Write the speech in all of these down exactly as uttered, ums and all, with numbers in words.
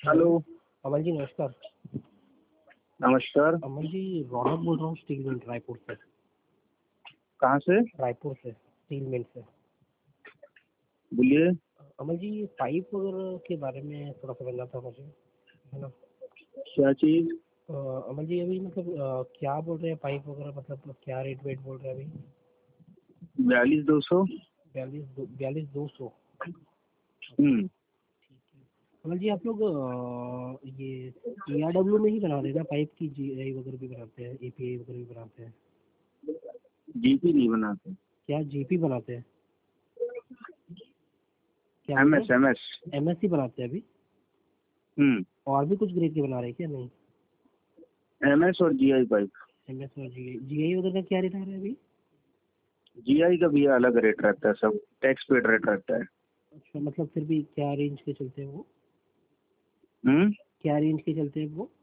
Hello. Aman ji नमस्कार। नमस्कार। अमन जी रौनक बोल रहा हूँ स्टील मिल रायपुर से। कहाँ से? रायपुर से स्टील मिल से। बोलिए। अमन जी ये पाइप वगैरह के बारे में थोड़ा समझना था मुझे, है ना। क्या चीज? अ, अमन जी अभी मतलब अ, क्या बोल रहे हैं पाइप वगैरह, मतलब क्या रेट वेट बोल रहे हैं अभी? बयालीस दो सौ। बयालीस दो बयालीस दो सौ। हम्म। अमन जी आप लोग अ, ये ई आर डब्ल्यू में ही बना रहे हैं ना पाइप की? जी आई वगैरह भी बनाते हैं, ए पी आई वगैरह भी बनाते हैं? जीपी नहीं बनाते। क्या जी पी बनाते हैं? क्या M S M S. M S C बनाते हैं अभी? हम्म। और भी कुछ ग्रेड के बना रहे हैं क्या? नहीं, एम एस और जीआई पाइप। एम एस और जी आई जी आई वगैरह का क्या रेट आ रहा है अभी? जीआई का भी अलग रेट रहता है, सब टैक्स पेड रेट रहता है। अच्छा, मतलब फिर भी क्या रेंज के चलते हैं वो? हम्म। क्या रेंज के चलते हैं वो?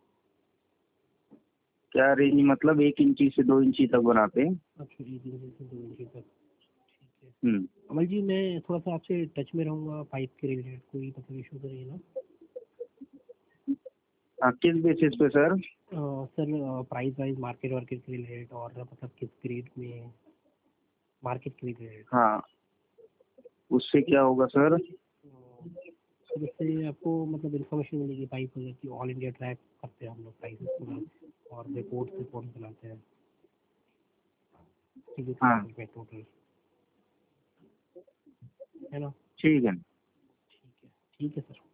क्या रेंज मतलब एक इंची से दो इंची तक बनाते हैं। अच्छा, एक इंच से दो इंच तक। ठीक है। हम्म। अमल जी मैं थोड़ा सा आपसे टच में रहूँगा पाइप के रिलेटेड, कोई मतलब इशू तो नहीं है ना? हाँ, किस बेसिस पे sir? Uh, sir price wise market वार्केट के रिलेटेड, और मतलब किस ग्रेड में मार्केट के रिलेटेड। हाँ, उससे क्या होगा सर? सर इससे आपको मतलब इन्फॉर्मेशन मिलेगी पाइप वगैरह की। ऑल इंडिया ट्रैक करते हैं हम लोग प्राइसेस को, और रिपोर्ट रिपोर्ट बनाते हैं हाँ, टोटल, है ना। ठीक है। ठीक है, ठीक है सर।